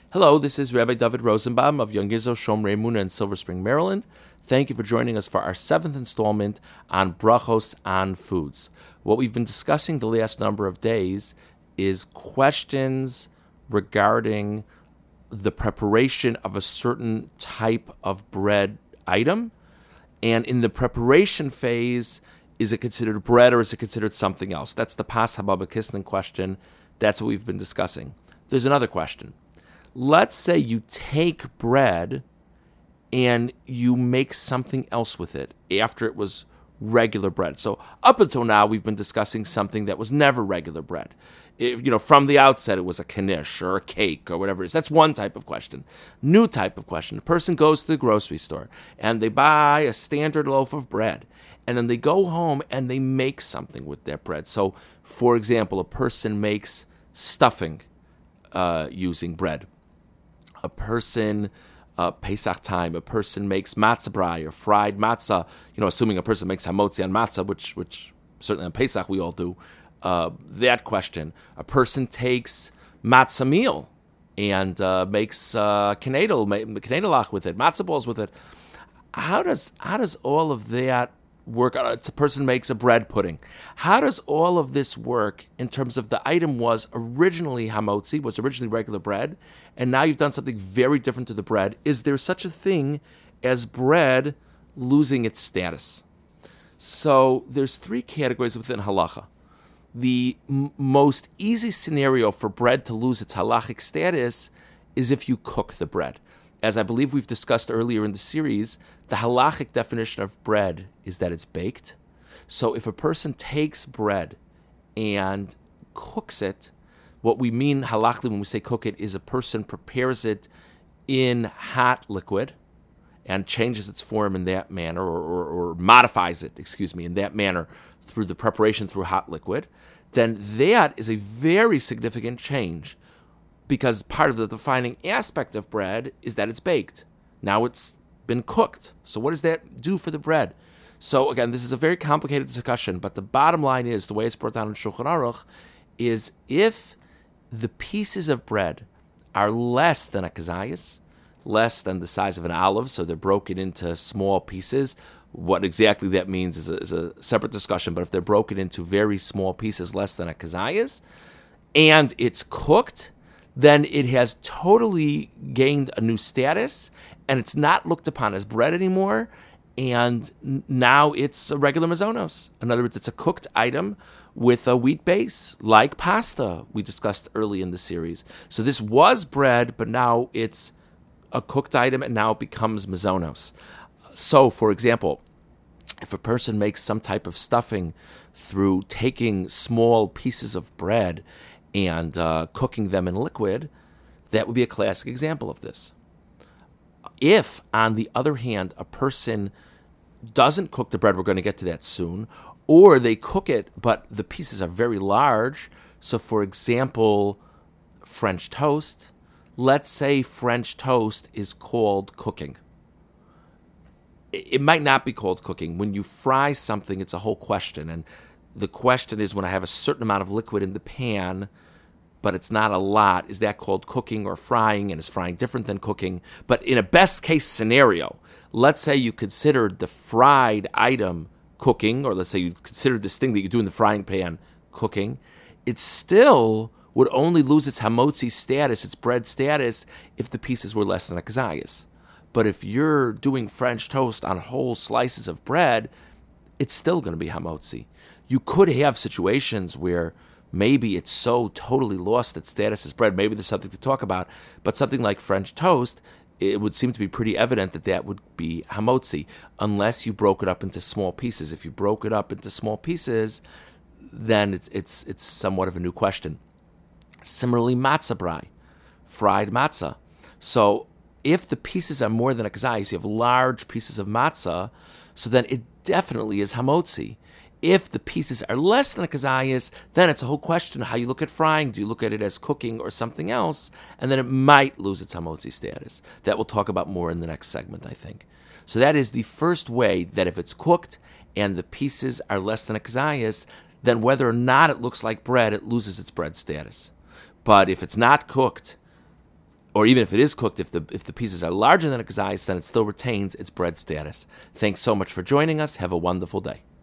Hello, this is Rabbi David Rosenbaum of Young Israel Shomrei Emunah in Silver Spring, Maryland. Thank you for joining us for our 7th installment on brachos on foods. What we've been discussing the last number of days is questions regarding the preparation of a certain type of bread item. And in the preparation phase, is it considered bread or is it considered something else? That's the Pas Haba B'Kislev question. That's what we've been discussing. There's another question. Let's say you take bread and you make something else with it after it was regular bread. So up until now, we've been discussing something that was never regular bread. From the outset, it was a knish or a cake or whatever it is. That's one type of question. New type of question. A person goes to the grocery store and they buy a standard loaf of bread. And then they go home and they make something with that bread. So, for example, a person makes stuffing using bread. A person, Pesach time, a person makes matzah brai or fried matzah, assuming a person makes hamotzi on matzah, which certainly on Pesach we all do, that question. A person takes matzah meal and makes knedlach with it, matzah balls with it. How does all of that work? A person makes a bread pudding. How does all of this work in terms of the item was originally hamotzi, was originally regular bread, and now you've done something very different to the bread? Is there such a thing as bread losing its status? So there's three categories within halacha. The most easy scenario for bread to lose its halachic status is if you cook the bread. As I believe we've discussed earlier in the series, the halachic definition of bread is that it's baked. So if a person takes bread and cooks it, what we mean halachically when we say cook it is a person prepares it in hot liquid and changes its form in that manner or modifies it, in that manner through the preparation through hot liquid, then that is a very significant change. Because part of the defining aspect of bread is that it's baked. Now it's been cooked. So what does that do for the bread? So again, this is a very complicated discussion, but the bottom line is, the way it's brought down in Shulchan Aruch, is if the pieces of bread are less than a kazayas, less than the size of an olive, so they're broken into small pieces. What exactly that means is a separate discussion, but if they're broken into very small pieces, less than a kazayas, and it's cooked, then it has totally gained a new status, and it's not looked upon as bread anymore, and now it's a regular mazonos. In other words, it's a cooked item with a wheat base, like pasta we discussed early in the series. So this was bread, but now it's a cooked item, and now it becomes mazonos. So, for example, if a person makes some type of stuffing through taking small pieces of bread and cooking them in liquid, that would be a classic example of this. If, on the other hand, a person doesn't cook the bread, we're going to get to that soon, or they cook it, but the pieces are very large, so for example, French toast, let's say French toast is called cooking. It might not be called cooking. When you fry something, it's a whole question, and the question is, when I have a certain amount of liquid in the pan, but it's not a lot, is that called cooking or frying, and is frying different than cooking? But in a best case scenario, let's say you considered the fried item cooking, or let's say you considered this thing that you do in the frying pan cooking, it still would only lose its hamotzi status, its bread status, if the pieces were less than a kazayas. But if you're doing French toast on whole slices of bread, it's still going to be hamotzi. You could have situations where maybe it's so totally lost its status as bread. Maybe there's something to talk about. But something like French toast, it would seem to be pretty evident that would be hamotzi, unless you broke it up into small pieces. If you broke it up into small pieces, then it's somewhat of a new question. Similarly, matzah brai, fried matzah. So if the pieces are more than a kazayas, you have large pieces of matzah, so then it definitely is hamotzi. If the pieces are less than a kazayas, then it's a whole question of how you look at frying. Do you look at it as cooking or something else? And then it might lose its hamotzi status. That we'll talk about more in the next segment, I think. So that is the first way, that if it's cooked and the pieces are less than a kazayas, then whether or not it looks like bread, it loses its bread status. But if it's not cooked, or even if it is cooked, if the pieces are larger than a kazayas, then it still retains its bread status. Thanks so much for joining us. Have a wonderful day.